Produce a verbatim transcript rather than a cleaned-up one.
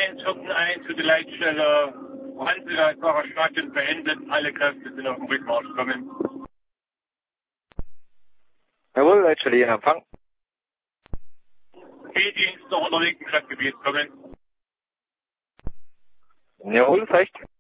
eins vierzehn eins für die Leitstelle. Hanselgassbacher Stadion beendet. Alle Kräfte sind auf den Rückmarsch kommen. Jawohl, Leitstelle in Empfang. B-Dienst noch unterwegs im Stadtgebiet kommen. Jawohl, das reicht.